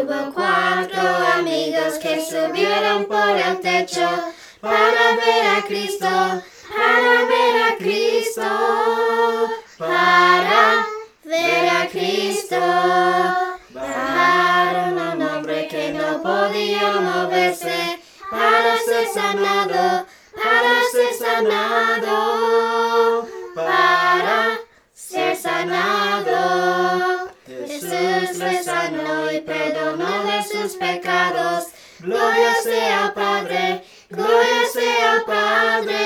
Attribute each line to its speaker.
Speaker 1: Hubo 4 amigos que subieron por el techo para ver a Cristo, para ver a Cristo, para ver a Cristo. Bajaron a un hombre que no podía moverse para ser sanado, para ser sanado, para ser sanado. Jesús le sanó y perdonó de sus pecados. Gloria sea al Padre, gloria sea al Padre.